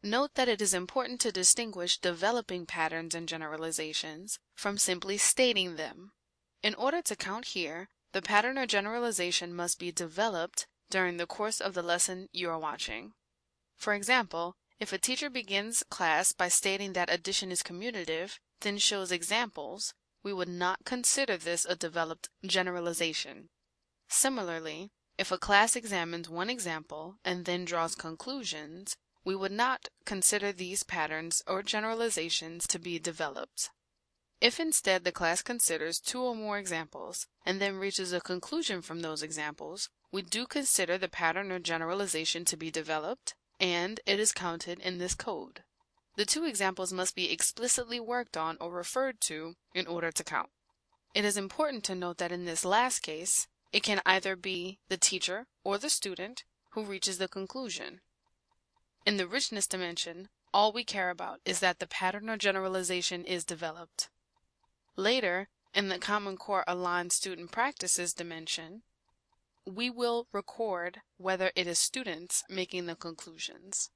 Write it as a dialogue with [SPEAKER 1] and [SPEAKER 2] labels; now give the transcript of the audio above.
[SPEAKER 1] Note that it is important to distinguish developing patterns and generalizations from simply stating them. In order to count here, the pattern or generalization must be developed during the course of the lesson you are watching. For example, if a teacher begins class by stating that addition is commutative, then shows examples, we would not consider this a developed generalization. Similarly, if a class examines one example and then draws conclusions, we would not consider these patterns or generalizations to be developed. If instead the class considers two or more examples and then reaches a conclusion from those examples, we do consider the pattern or generalization to be developed, and it is counted in this code. The two examples must be explicitly worked on or referred to in order to count. It is important to note that in this last case, it can either be the teacher or the student who reaches the conclusion. In the richness dimension, all we care about is that the pattern or generalization is developed. Later, in the Common Core Aligned Student Practices dimension, we will record whether it is students making the conclusions.